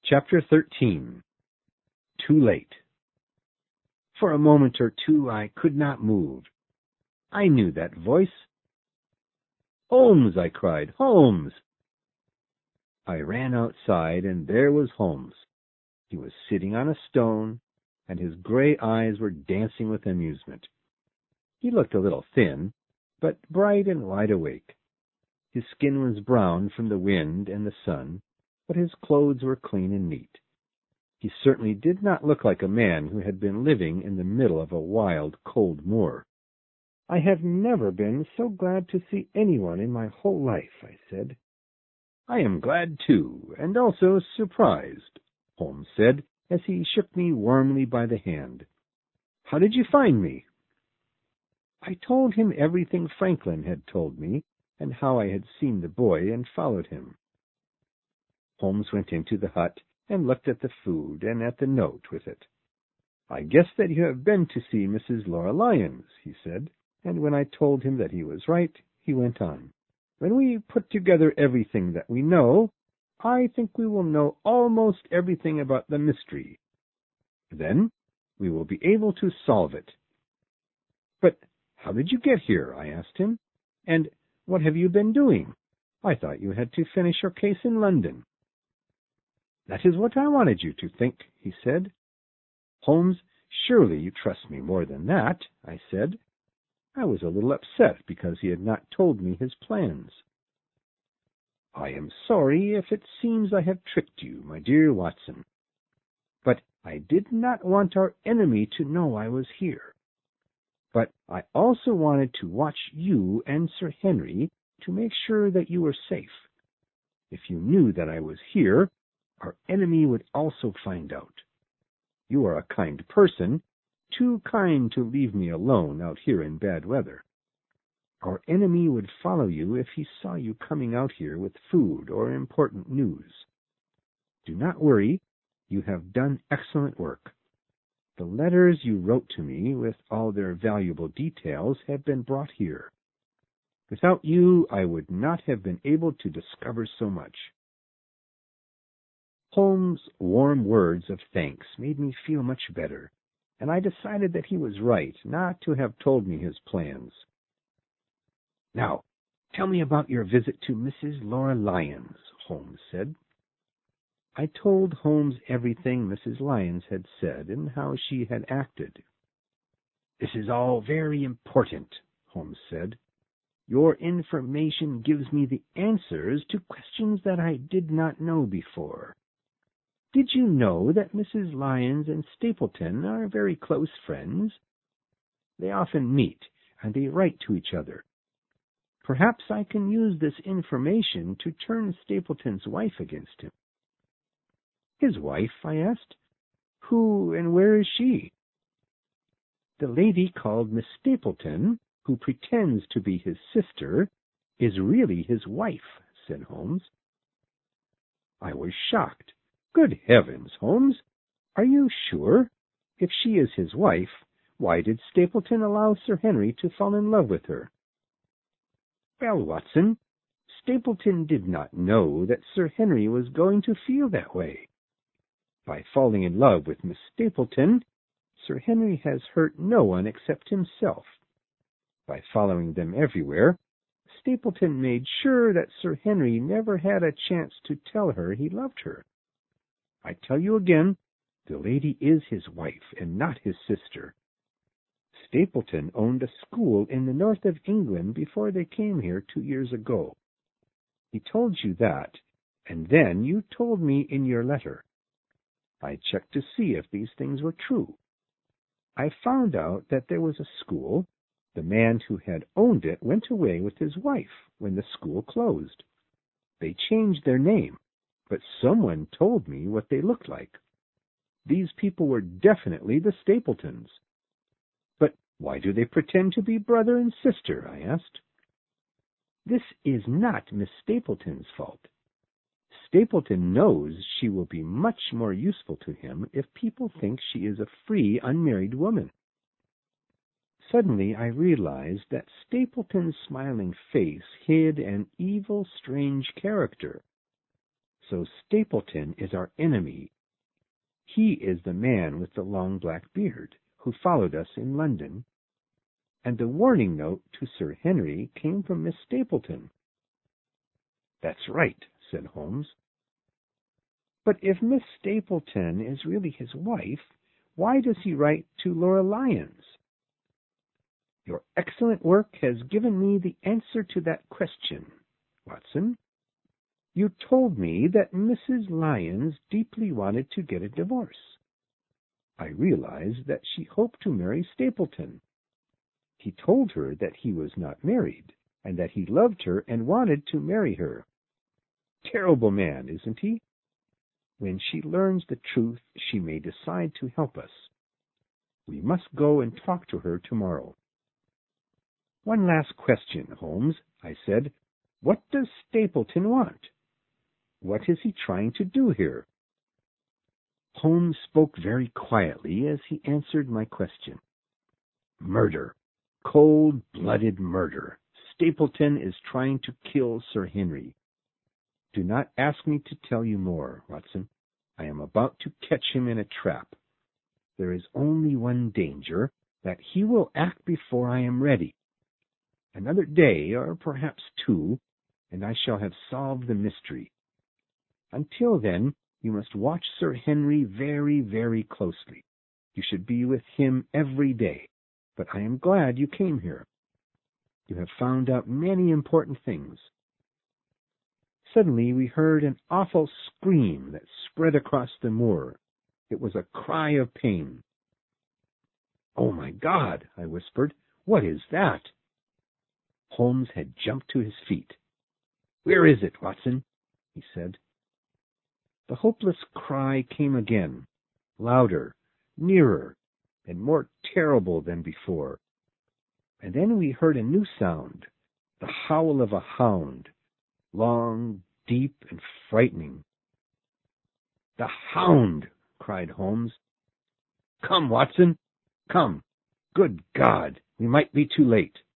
Chapter 13. Too Late. For a moment or two I could not move. I knew that voice. "Holmes!" I cried. "Holmes!" I ran outside, and there was Holmes. He was sitting on a stone, and his gray eyes were dancing with amusement. He looked a little thin, but bright and wide awake. His skin was brown from the wind and the sun, but his clothes were clean and neat. He certainly did not look like a man who had been living in the middle of a wild, cold moor. "I have never been so glad to see anyone in my whole life," I said. "I am glad, too, and also surprised," Holmes said, as he shook me warmly by the hand. "How did you find me?" I told him everything Franklin had told me, and how I had seen the boy and followed him. Holmes went into the hut and looked at the food and at the note with it. "I guess that you have been to see Mrs. Laura Lyons," he said, and when I told him that he was right, he went on. "When we put together everything that we know, I think we will know almost everything about the mystery. Then we will be able to solve it." "But how did you get here?" I asked him. "And what have you been doing? I thought you had to finish your case in London." "That is what I wanted you to think," he said. "Holmes, surely you trust me more than that," I said. I was a little upset because he had not told me his plans. "I am sorry if it seems I have tricked you, my dear Watson. But I did not want our enemy to know I was here. But I also wanted to watch you and Sir Henry to make sure that you were safe. If you knew that I was here, our enemy would also find out. You are a kind person, too kind to leave me alone out here in bad weather. Our enemy would follow you if he saw you coming out here with food or important news. Do not worry, you have done excellent work. The letters you wrote to me, with all their valuable details, have been brought here. Without you, I would not have been able to discover so much." Holmes' warm words of thanks made me feel much better, and I decided that he was right not to have told me his plans. "Now, tell me about your visit to Mrs. Laura Lyons," Holmes said. I told Holmes everything Mrs. Lyons had said and how she had acted. "This is all very important," Holmes said. "Your information gives me the answers to questions that I did not know before. Did you know that Mrs. Lyons and Stapleton are very close friends? They often meet, and they write to each other. Perhaps I can use this information to turn Stapleton's wife against him." "His wife?" I asked. "Who and where is she?" "The lady called Miss Stapleton, who pretends to be his sister, is really his wife," said Holmes. I was shocked. "Good heavens, Holmes! Are you sure? If she is his wife, why did Stapleton allow Sir Henry to fall in love with her?" "Well, Watson, Stapleton did not know that Sir Henry was going to feel that way. By falling in love with Miss Stapleton, Sir Henry has hurt no one except himself. By following them everywhere, Stapleton made sure that Sir Henry never had a chance to tell her he loved her. I tell you again, the lady is his wife and not his sister. Stapleton owned a school in the north of England before they came here 2 years ago. He told you that, and then you told me in your letter. I checked to see if these things were true. I found out that there was a school. The man who had owned it went away with his wife when the school closed. They changed their name, but someone told me what they looked like. These people were definitely the Stapletons." "But why do they pretend to be brother and sister?" I asked. "This is not Miss Stapleton's fault. Stapleton knows she will be much more useful to him if people think she is a free, unmarried woman." Suddenly I realized that Stapleton's smiling face hid an evil, strange character. So Stapleton is our enemy. He is the man with the long black beard who followed us in London, and the warning note to Sir Henry came from Miss Stapleton." "That's right," said Holmes. "But if Miss Stapleton is really his wife, why does he write to Laura Lyons?" "Your excellent work has given me the answer to that question, Watson. You told me that Mrs. Lyons deeply wanted to get a divorce. I realized that she hoped to marry Stapleton. He told her that he was not married, and that he loved her and wanted to marry her. Terrible man, isn't he? When she learns the truth, she may decide to help us. We must go and talk to her tomorrow." "One last question, Holmes," I said. "What does Stapleton want? What is he trying to do here?" Holmes spoke very quietly as he answered my question. "Murder. Cold-blooded murder. Stapleton is trying to kill Sir Henry. Do not ask me to tell you more, Watson. I am about to catch him in a trap. There is only one danger, that he will act before I am ready. Another day, or perhaps 2, and I shall have solved the mystery. Until then, you must watch Sir Henry very, very closely. You should be with him every day. But I am glad you came here. You have found out many important things." Suddenly we heard an awful scream that spread across the moor. It was a cry of pain. "Oh, my God!" I whispered. "What is that?" Holmes had jumped to his feet. "Where is it, Watson?" he said. The hopeless cry came again, louder, nearer, and more terrible than before. And then we heard a new sound, the howl of a hound, long, deep, and frightening. "The hound!" cried Holmes. "Come, Watson, come. Good God, we might be too late."